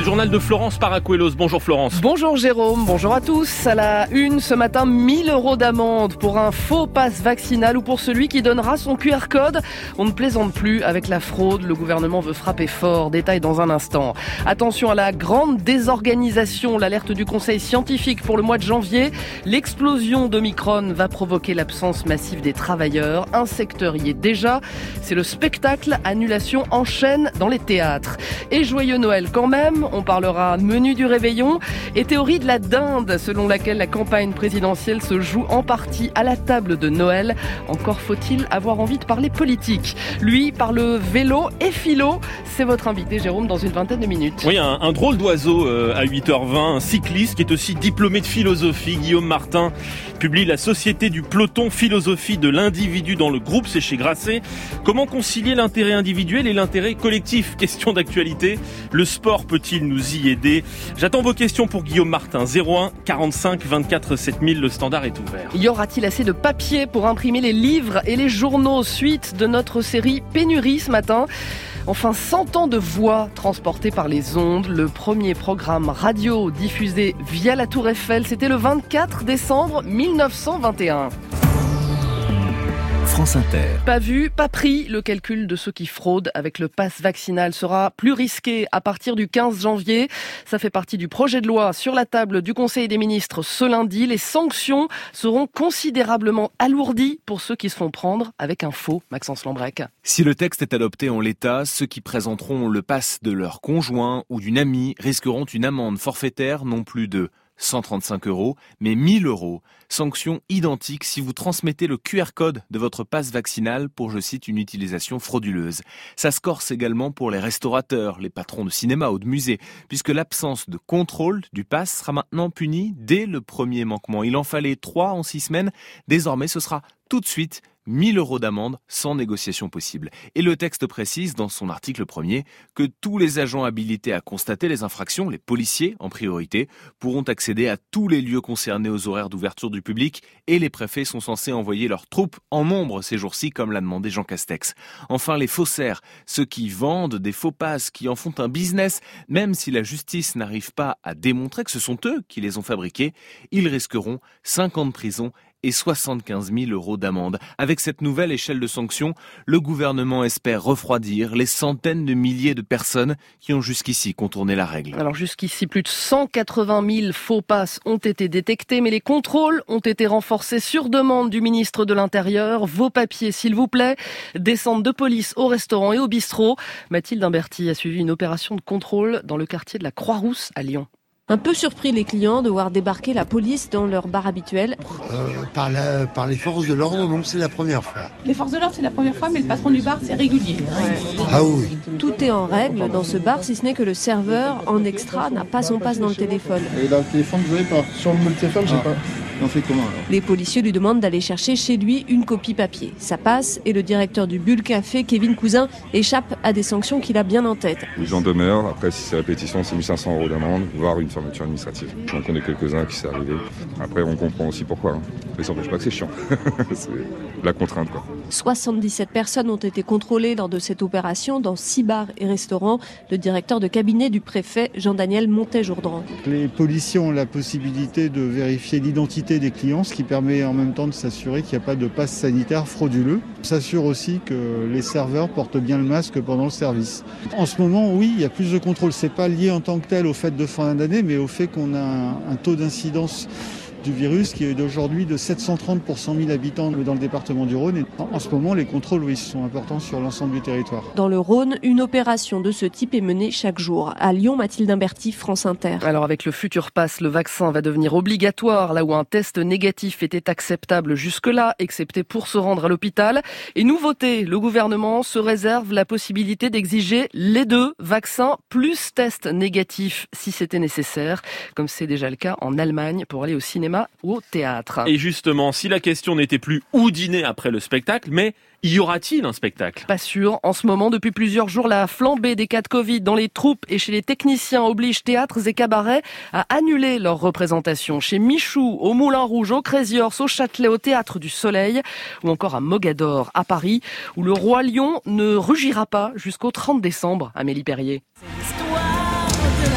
journal de Florence Paracuelos. Bonjour Florence. Bonjour Jérôme, bonjour à tous. À la une ce matin, 1 000 € d'amende pour un faux pass vaccinal ou pour celui qui donnera son QR code. On ne plaisante plus avec la fraude, le gouvernement veut frapper fort. Détail dans un instant. Attention à la grande désorganisation, l'alerte du conseil scientifique pour le mois de janvier. L'explosion d'Omicron va provoquer l'absence massive des travailleurs. Un secteur y est déjà, c'est le spectacle. Annulation en chaîne dans les théâtres. Et joyeux Noël quand même. On parlera menu du réveillon et théorie de la dinde selon laquelle la campagne présidentielle se joue en partie à la table de Noël. Encore faut-il avoir envie de parler politique. Lui parle vélo et philo. C'est votre invité Jérôme dans une vingtaine de minutes. Oui, un drôle d'oiseau à 8h20, un cycliste qui est aussi diplômé de philosophie. Guillaume Martin publie La Société du peloton, philosophie de l'individu dans le groupe, c'est chez Grasset. Comment concilier l'intérêt individuel et l'intérêt collectif? Question d'actualité. Le sport peut-il nous y aider? J'attends vos questions pour Guillaume Martin. 01 45 24 7000, le standard est ouvert. Y aura-t-il assez de papier pour imprimer les livres et les journaux? Suite de notre série Pénurie ce matin. Enfin, 100 ans de voix transportées par les ondes. Le premier programme radio diffusé via la Tour Eiffel, c'était le 24 décembre 1921. France Inter. Pas vu, pas pris. Le calcul de ceux qui fraudent avec le pass vaccinal sera plus risqué à partir du 15 janvier. Ça fait partie du projet de loi sur la table du Conseil des ministres ce lundi. Les sanctions seront considérablement alourdies pour ceux qui se font prendre avec un faux. Maxence Lambrec. Si le texte est adopté en l'état, ceux qui présenteront le pass de leur conjoint ou d'une amie risqueront une amende forfaitaire non plus de 135 €, mais 1 000 €. Sanction identique si vous transmettez le QR code de votre passe vaccinal pour, je cite, une utilisation frauduleuse. Ça se corse également pour les restaurateurs, les patrons de cinéma ou de musée, puisque l'absence de contrôle du pass sera maintenant punie dès le premier manquement. Il en fallait 3 en 6 semaines. Désormais, ce sera tout de suite 1 000 € d'amende sans négociation possible. Et le texte précise dans son article 1er que tous les agents habilités à constater les infractions, les policiers en priorité, pourront accéder à tous les lieux concernés aux horaires d'ouverture du public et les préfets sont censés envoyer leurs troupes en nombre ces jours-ci comme l'a demandé Jean Castex. Enfin, les faussaires, ceux qui vendent des faux passes, qui en font un business, même si la justice n'arrive pas à démontrer que ce sont eux qui les ont fabriqués, ils risqueront 5 ans de prison et 75 000 € d'amende. Avec cette nouvelle échelle de sanctions, le gouvernement espère refroidir les centaines de milliers de personnes qui ont jusqu'ici contourné la règle. Alors jusqu'ici, plus de 180 000 faux passes ont été détectés, mais les contrôles ont été renforcés sur demande du ministre de l'Intérieur. Vos papiers, s'il vous plaît. Descente de police au restaurant et au bistrot. Mathilde Imberti a suivi une opération de contrôle dans le quartier de la Croix-Rousse à Lyon. Un peu surpris les clients de voir débarquer la police dans leur bar habituel. Par les forces de l'ordre, donc c'est la première fois. Les forces de l'ordre, c'est la première fois, mais le patron du bar, c'est régulier. Ah oui. Tout est en règle dans ce bar, si ce n'est que le serveur, en extra, n'a pas son passe dans le téléphone. Et là, le téléphone, vous n'avez pas. Sur le téléphone, j'ai pas. On fait comment alors? Les policiers lui demandent d'aller chercher chez lui une copie papier. Ça passe et le directeur du Bulle Café, Kevin Cousin, échappe à des sanctions qu'il a bien en tête. Mise en demeure, après si c'est répétition, c'est 1 500 € d'amende, voire une fermeture administrative. J'en connais quelques-uns qui s'est arrivé. Après, on comprend aussi pourquoi. Mais ça n'empêche pas que c'est chiant. C'est la contrainte, quoi. 77 personnes ont été contrôlées lors de cette opération dans 6 bars et restaurants. Le directeur de cabinet du préfet, Jean-Daniel Montet-Jourdran. Les policiers ont la possibilité de vérifier l'identité des clients, ce qui permet en même temps de s'assurer qu'il n'y a pas de passe sanitaire frauduleux. On s'assure aussi que les serveurs portent bien le masque pendant le service. En ce moment, oui, il y a plus de contrôle. C'est pas lié en tant que tel aux fêtes de fin d'année, mais au fait qu'on a un taux d'incidence du virus qui est d'aujourd'hui de 730 pour 100 000 habitants dans le département du Rhône. Et en ce moment, les contrôles, oui, sont importants sur l'ensemble du territoire. Dans le Rhône, une opération de ce type est menée chaque jour. À Lyon, Mathilde Imberti, France Inter. Alors avec le futur pass, le vaccin va devenir obligatoire, là où un test négatif était acceptable jusque-là, excepté pour se rendre à l'hôpital. Et nouveauté, le gouvernement se réserve la possibilité d'exiger les deux, vaccins plus test négatif si c'était nécessaire, comme c'est déjà le cas en Allemagne pour aller au cinéma ou au théâtre. Et justement, si la question n'était plus où dîner après le spectacle, mais y aura-t-il un spectacle? Pas sûr. En ce moment, depuis plusieurs jours, la flambée des cas de Covid dans les troupes et chez les techniciens oblige théâtres et cabarets à annuler leurs représentations. Chez Michou, au Moulin Rouge, au Créziors, au Châtelet, au Théâtre du Soleil ou encore à Mogador, à Paris, où le Roi Lion ne rugira pas jusqu'au 30 décembre. Amélie Perrier. C'est l'histoire de la vie.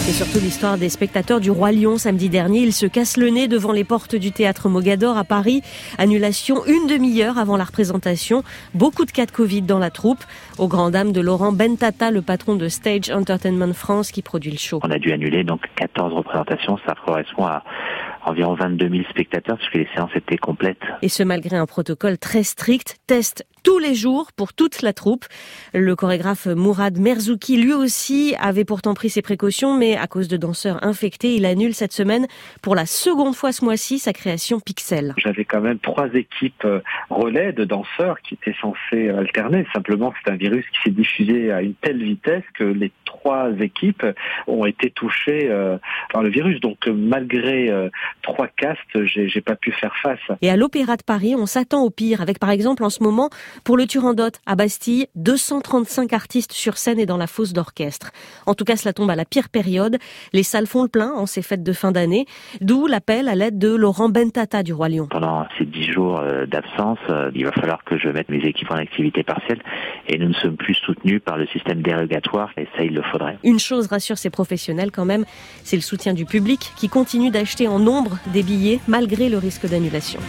Et surtout l'histoire des spectateurs du Roi Lion samedi dernier. Ils se cassent le nez devant les portes du théâtre Mogador à Paris. Annulation une demi-heure avant la représentation. Beaucoup de cas de Covid dans la troupe. Aux grandes dames de Laurent Bentata, le patron de Stage Entertainment France qui produit le show. On a dû annuler donc 14 représentations. Ça correspond à environ 22 000 spectateurs puisque les séances étaient complètes. Et ce malgré un protocole très strict. Test tous les jours pour toute la troupe. Le chorégraphe Mourad Merzouki, lui aussi, avait pourtant pris ses précautions, mais à cause de danseurs infectés, il annule cette semaine pour la seconde fois ce mois-ci sa création Pixel. J'avais quand même 3 équipes relais de danseurs qui étaient censés alterner. Simplement, c'est un virus qui s'est diffusé à une telle vitesse que les 3 équipes ont été touchées par le virus. Donc, malgré 3 castes, j'ai pas pu faire face. Et à l'Opéra de Paris, on s'attend au pire, avec par exemple en ce moment, pour le Turandot à Bastille, 235 artistes sur scène et dans la fosse d'orchestre. En tout cas, cela tombe à la pire période. Les salles font le plein en ces fêtes de fin d'année, d'où l'appel à l'aide de Laurent Bentata du Roi Lion. Pendant ces 10 jours d'absence, il va falloir que je mette mes équipes en activité partielle et nous ne sommes plus soutenus par le système dérogatoire et ça, il le faudrait. Une chose rassure ces professionnels quand même, c'est le soutien du public qui continue d'acheter en nombre des billets malgré le risque d'annulation.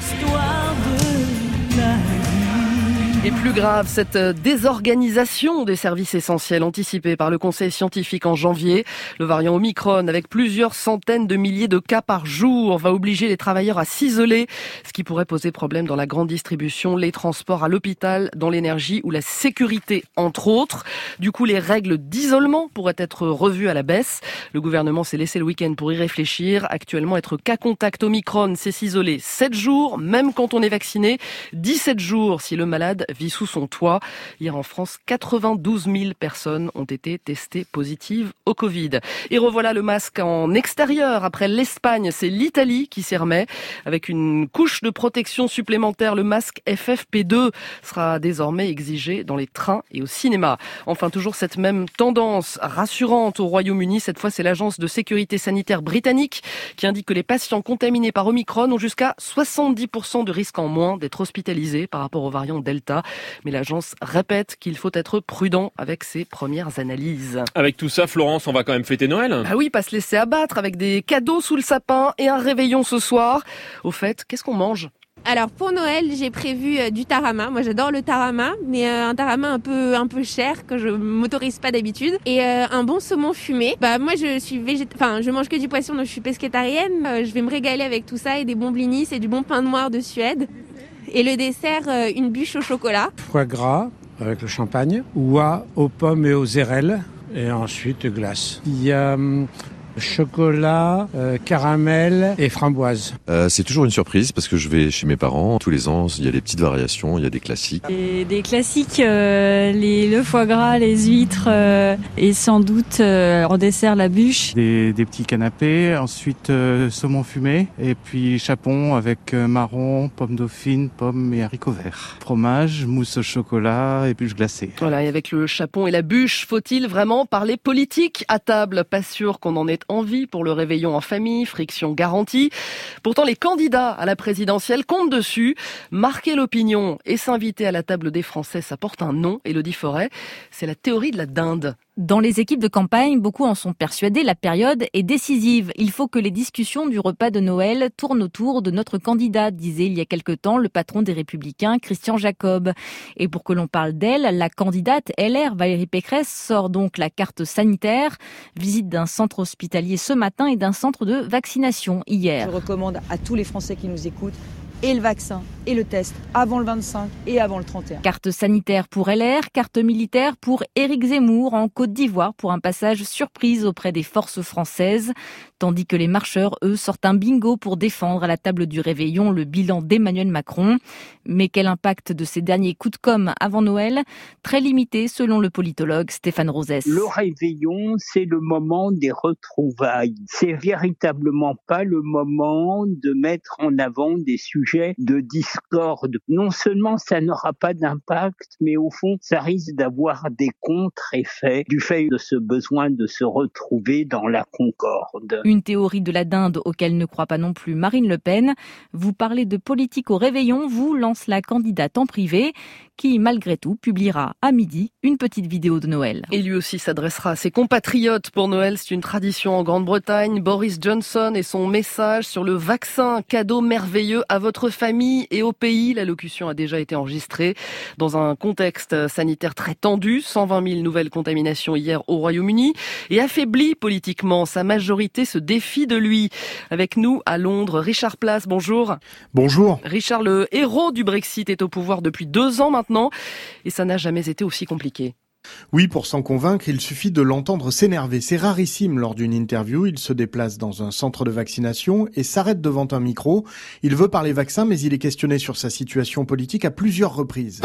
Et plus grave, cette désorganisation des services essentiels anticipée par le Conseil scientifique en janvier. Le variant Omicron, avec plusieurs centaines de milliers de cas par jour, va obliger les travailleurs à s'isoler, ce qui pourrait poser problème dans la grande distribution, les transports à l'hôpital, dans l'énergie ou la sécurité, entre autres. Du coup, les règles d'isolement pourraient être revues à la baisse. Le gouvernement s'est laissé le week-end pour y réfléchir. Actuellement, être cas contact Omicron, c'est s'isoler 7 jours, même quand on est vacciné, 17 jours si le malade vit sous son toit. Hier en France, 92 000 personnes ont été testées positives au Covid. Et revoilà le masque en extérieur. Après l'Espagne, c'est l'Italie qui s'y remet. Avec une couche de protection supplémentaire, le masque FFP2 sera désormais exigé dans les trains et au cinéma. Enfin, toujours cette même tendance rassurante au Royaume-Uni. Cette fois, c'est l'agence de sécurité sanitaire britannique qui indique que les patients contaminés par Omicron ont jusqu'à 70% de risque en moins d'être hospitalisés par rapport au variant Delta. Mais l'agence répète qu'il faut être prudent avec ses premières analyses. Avec tout ça, Florence, on va quand même fêter Noël ? Ah oui, pas se laisser abattre avec des cadeaux sous le sapin et un réveillon ce soir. Au fait, qu'est-ce qu'on mange ? Alors pour Noël, j'ai prévu du tarama. Moi j'adore le tarama, mais un tarama un peu cher que je m'autorise pas d'habitude. Et un bon saumon fumé. Moi je suis je mange que du poisson, donc je suis pescétarienne. Je vais me régaler avec tout ça et des bons blinis et du bon pain noir de Suède. Et le dessert, une bûche au chocolat. Foie gras avec le champagne, oie aux pommes et aux érelles, et ensuite glace. Il y a chocolat, caramel et framboise. C'est toujours une surprise parce que je vais chez mes parents. Tous les ans, il y a des petites variations, il y a des classiques. Et des classiques, le foie gras, les huîtres et sans doute en dessert la bûche. Des petits canapés, ensuite saumon fumé et puis chapon avec marron, pommes dauphines, pommes et haricots verts. Fromage, mousse au chocolat et bûche glacée. Voilà, et avec le chapon et la bûche, faut-il vraiment parler politique à table ? Pas sûr qu'on en ait envie pour le réveillon en famille, friction garantie. Pourtant, les candidats à la présidentielle comptent dessus. Marquer l'opinion et s'inviter à la table des Français, ça porte un nom, Élodie Forêt. C'est la théorie de la dinde. Dans les équipes de campagne, beaucoup en sont persuadés, la période est décisive. Il faut que les discussions du repas de Noël tournent autour de notre candidat, disait il y a quelque temps le patron des Républicains, Christian Jacob. Et pour que l'on parle d'elle, la candidate LR, Valérie Pécresse, sort donc la carte sanitaire. Visite d'un centre hospitalier ce matin et d'un centre de vaccination hier. Je recommande à tous les Français qui nous écoutent et le vaccin et le test avant le 25 et avant le 31. Carte sanitaire pour LR, carte militaire pour Éric Zemmour en Côte d'Ivoire pour un passage surprise auprès des forces françaises. Tandis que les marcheurs, eux, sortent un bingo pour défendre à la table du réveillon le bilan d'Emmanuel Macron. Mais quel impact de ces derniers coups de com' avant Noël ? Très limité selon le politologue Stéphane Rosès. Le réveillon, c'est le moment des retrouvailles. C'est véritablement pas le moment de mettre en avant des sujets sujet de discorde. Non seulement ça n'aura pas d'impact, mais au fond, ça risque d'avoir des contre-effets du fait de ce besoin de se retrouver dans la concorde. Une théorie de la dinde auquel ne croit pas non plus Marine Le Pen. Vous parlez de politique au réveillon, vous, lance la candidate en privé, qui, malgré tout, publiera à midi une petite vidéo de Noël. Et lui aussi s'adressera à ses compatriotes pour Noël. C'est une tradition en Grande-Bretagne. Boris Johnson et son message sur le vaccin, cadeau merveilleux à votre famille et au pays. L'allocution a déjà été enregistrée dans un contexte sanitaire très tendu. 120 000 nouvelles contaminations hier au Royaume-Uni. Et affaibli politiquement, sa majorité se défie de lui. Avec nous à Londres, Richard Place, bonjour. Bonjour. Richard, le héros du Brexit, est au pouvoir depuis 2 ans maintenant. Et ça n'a jamais été aussi compliqué. Oui, pour s'en convaincre, il suffit de l'entendre s'énerver. C'est rarissime lors d'une interview. Il se déplace dans un centre de vaccination et s'arrête devant un micro. Il veut parler vaccin, mais il est questionné sur sa situation politique à plusieurs reprises.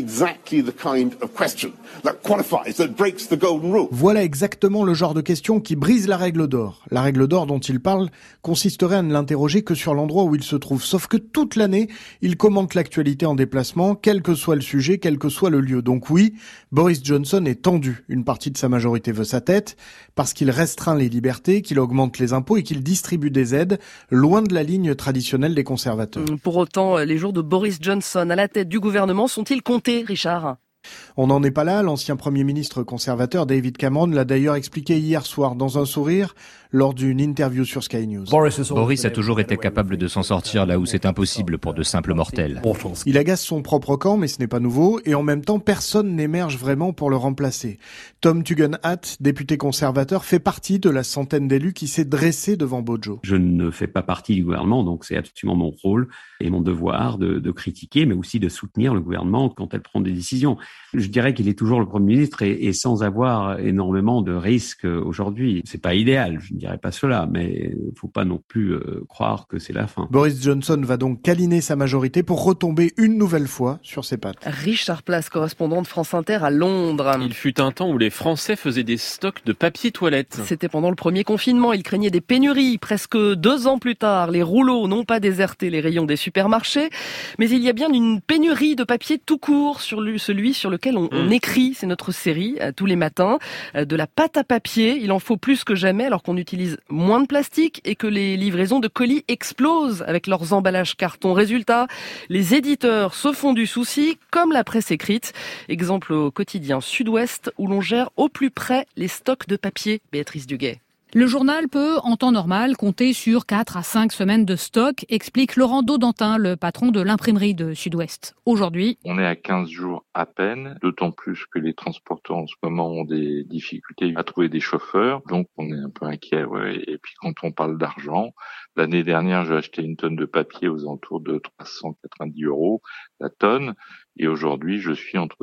Voilà exactement le genre de question qui brise la règle d'or. La règle d'or dont il parle consisterait à ne l'interroger que sur l'endroit où il se trouve. Sauf que toute l'année, il commente l'actualité en déplacement, quel que soit le sujet, quel que soit le lieu. Donc oui, Boris Johnson est tendu. Une partie de sa majorité veut sa tête parce qu'il restreint les libertés, qu'il augmente les impôts et qu'il distribue des aides loin de la ligne traditionnelle des conservateurs. Pour autant, les jours de Boris Johnson à la tête du gouvernement sont-ils comptés, Richard ? On n'en est pas là. L'ancien Premier ministre conservateur David Cameron l'a d'ailleurs expliqué hier soir dans un sourire lors d'une interview sur Sky News. Boris a toujours été capable de s'en sortir là où c'est impossible pour de simples mortels. Il agace son propre camp, mais ce n'est pas nouveau, et en même temps, personne n'émerge vraiment pour le remplacer. Tom Tugendhat, député conservateur, fait partie de la centaine d'élus qui s'est dressé devant Bojo. Je ne fais pas partie du gouvernement, donc c'est absolument mon rôle et mon devoir de critiquer, mais aussi de soutenir le gouvernement quand elle prend des décisions. Je dirais qu'il est toujours le Premier ministre et sans avoir énormément de risques aujourd'hui. C'est pas idéal, je ne dirais pas cela, mais il faut pas non plus croire que c'est la fin. Boris Johnson va donc câliner sa majorité pour retomber une nouvelle fois sur ses pattes. Richard Place, correspondant de France Inter à Londres. Il fut un temps où les Français faisaient des stocks de papier toilette. C'était pendant le premier confinement. Ils craignaient des pénuries. Presque 2 ans plus tard, les rouleaux n'ont pas déserté les rayons des supermarchés. Mais il y a bien une pénurie de papier tout court, sur celui sur lequel on écrit. C'est notre série, tous les matins. De la pâte à papier, il en faut plus que jamais alors qu'on utilise moins de plastique et que les livraisons de colis explosent avec leurs emballages carton. Résultat, les éditeurs se font du souci, comme la presse écrite. Exemple au quotidien Sud-Ouest, où l'on gère au plus près les stocks de papier. Béatrice Duguay. Le journal peut, en temps normal, compter sur 4 à 5 semaines de stock, explique Laurent Daudentin, le patron de l'imprimerie de Sud-Ouest. Aujourd'hui, on est à 15 jours à peine, d'autant plus que les transporteurs en ce moment ont des difficultés à trouver des chauffeurs, donc on est un peu inquiet. Ouais. Et puis quand on parle d'argent, l'année dernière, j'ai acheté une tonne de papier aux alentours de 390 € la tonne. Et aujourd'hui, je suis entre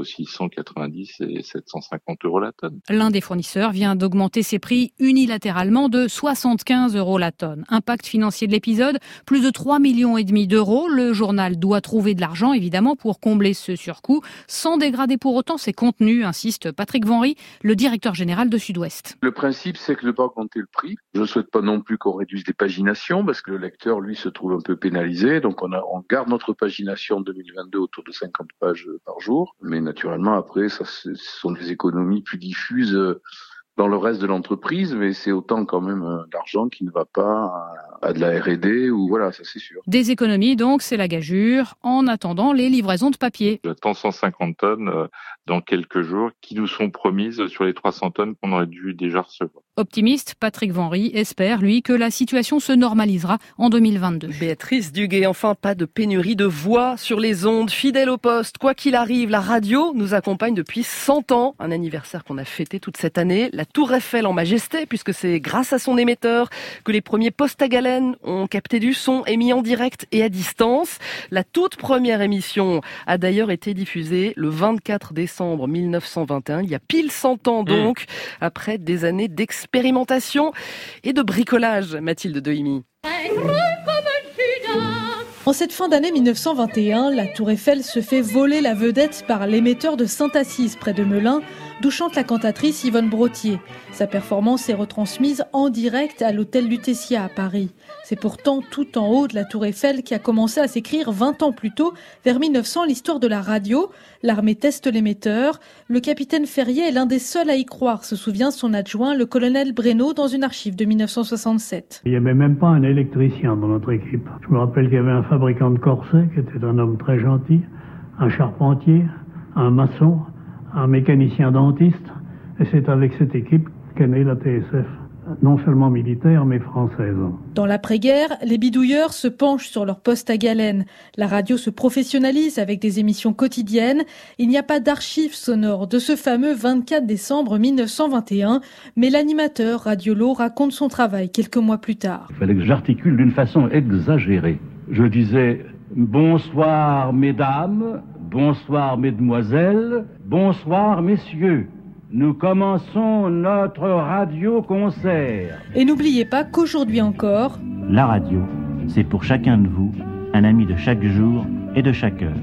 690 et 750 € la tonne. L'un des fournisseurs vient d'augmenter ses prix unilatéralement de 75 € la tonne. Impact financier de l'épisode, plus de 3,5 millions d'euros. Le journal doit trouver de l'argent, évidemment, pour combler ce surcoût, sans dégrader pour autant ses contenus, insiste Patrick Venry, le directeur général de Sud-Ouest. Le principe, c'est que de ne pas augmenter le prix. Je ne souhaite pas non plus qu'on réduise les paginations, parce que le lecteur, lui, se trouve un peu pénalisé. Donc on garde notre pagination 2022 autour de 50 pages par jour, mais naturellement après ce sont des économies plus diffuses dans le reste de l'entreprise, mais c'est autant quand même d'argent qui ne va pas à de la R&D ou voilà, ça c'est sûr. Des économies donc, c'est la gageure, en attendant les livraisons de papier. J'attends 150 tonnes dans quelques jours qui nous sont promises sur les 300 tonnes qu'on aurait dû déjà recevoir. Optimiste, Patrick Venry espère, lui, que la situation se normalisera en 2022. Béatrice Duguay, enfin pas de pénurie de voix sur les ondes, fidèle au poste. Quoi qu'il arrive, la radio nous accompagne depuis 100 ans, un anniversaire qu'on a fêté toute cette année. La Tour Eiffel en majesté, puisque c'est grâce à son émetteur que les premiers postes à galène ont capté du son émis en direct et à distance. La toute première émission a d'ailleurs été diffusée le 24 décembre 1921, il y a pile 100 ans donc, après des années d'expérimentation et de bricolage, Mathilde Dehimi. En cette fin d'année 1921, la Tour Eiffel se fait voler la vedette par l'émetteur de Sainte-Assise près de Melun. d'où chante la cantatrice Yvonne Brottier. Sa performance est retransmise en direct à l'hôtel Lutetia à Paris. C'est pourtant tout en haut de la Tour Eiffel qui a commencé à s'écrire 20 ans plus tôt, vers 1900, l'histoire de la radio. L'armée teste l'émetteur. Le capitaine Ferrier est l'un des seuls à y croire, se souvient son adjoint, le colonel Breno, dans une archive de 1967. Il n'y avait même pas un électricien dans notre équipe. Je me rappelle qu'il y avait un fabricant de corsets qui était un homme très gentil, un charpentier, un maçon, un mécanicien dentiste. Et c'est avec cette équipe qu'est née la TSF. Non seulement militaire, mais française. Dans l'après-guerre, les bidouilleurs se penchent sur leur poste à galène. La radio se professionnalise avec des émissions quotidiennes. Il n'y a pas d'archives sonores de ce fameux 24 décembre 1921, mais l'animateur Radiolo raconte son travail quelques mois plus tard. Il fallait que j'articule d'une façon exagérée. Je disais « Bonsoir mesdames, bonsoir mesdemoiselles, bonsoir messieurs ». Nous commençons notre radio-concert. Et n'oubliez pas qu'aujourd'hui encore, la radio, c'est pour chacun de vous, un ami de chaque jour et de chaque heure.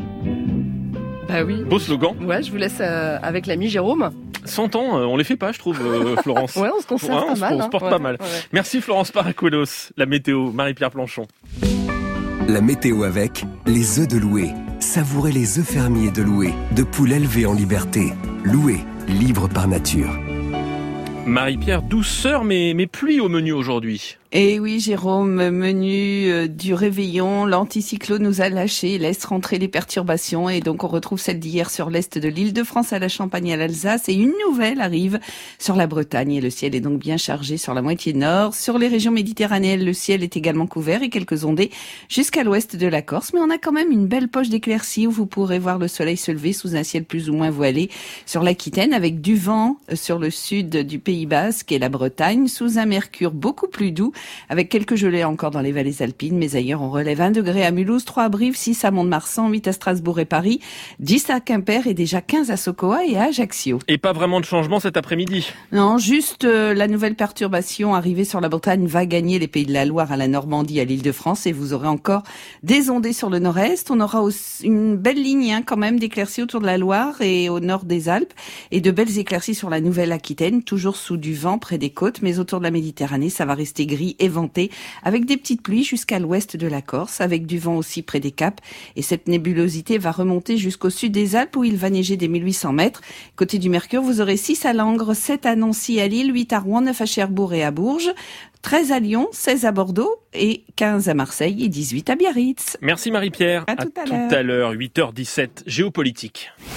Bah oui. Beau slogan. Ouais, je vous laisse avec l'ami Jérôme. 100 ans, on les fait pas, je trouve, Florence. Ouais, on se conserve pas mal. On se porte pas mal. Ouais. Merci Florence Paracuelos. La météo, Marie-Pierre Planchon. La météo avec les œufs de Loué. Savourez les œufs fermiers de Loué, de poules élevées en liberté. Loué, libre par nature. Marie-Pierre, douceur mais pluie au menu aujourd'hui. Et oui, Jérôme, menu du réveillon, l'anticyclone nous a lâché, laisse rentrer les perturbations et donc on retrouve celle d'hier sur l'est de l'Île-de-France à la Champagne et à l'Alsace et une nouvelle arrive sur la Bretagne et le ciel est donc bien chargé sur la moitié nord. Sur les régions méditerranéennes, le ciel est également couvert et quelques ondées jusqu'à l'ouest de la Corse, mais on a quand même une belle poche d'éclaircies où vous pourrez voir le soleil se lever sous un ciel plus ou moins voilé sur l'Aquitaine avec du vent sur le sud du Pays Basque et la Bretagne sous un mercure beaucoup plus doux avec quelques gelées encore dans les vallées alpines, mais ailleurs on relève 1 degré à Mulhouse, 3 à Brive, 6 à Mont-de-Marsan, 8 à Strasbourg et Paris, 10 à Quimper et déjà 15 à Sokoa et à Ajaccio. Et pas vraiment de changement cet après-midi? Non, juste la nouvelle perturbation arrivée sur la Bretagne va gagner les Pays de la Loire à la Normandie, à l'Île-de-France et vous aurez encore des ondées sur le nord-est. On aura aussi une belle ligne quand même d'éclaircies autour de la Loire et au nord des Alpes et de belles éclaircies sur la Nouvelle-Aquitaine, toujours sous du vent près des côtes, mais autour de la Méditerranée, ça va rester gris et venté, avec des petites pluies jusqu'à l'ouest de la Corse, avec du vent aussi près des Caps. Et cette nébulosité va remonter jusqu'au sud des Alpes, où il va neiger des 1800 mètres. Côté du Mercure, vous aurez 6 à Langres, 7 à Nancy, à Lille, 8 à Rouen, 9 à Cherbourg et à Bourges, 13 à Lyon, 16 à Bordeaux et 15 à Marseille et 18 à Biarritz. Merci Marie-Pierre. À tout à l'heure. Tout à l'heure, 8h17, géopolitique.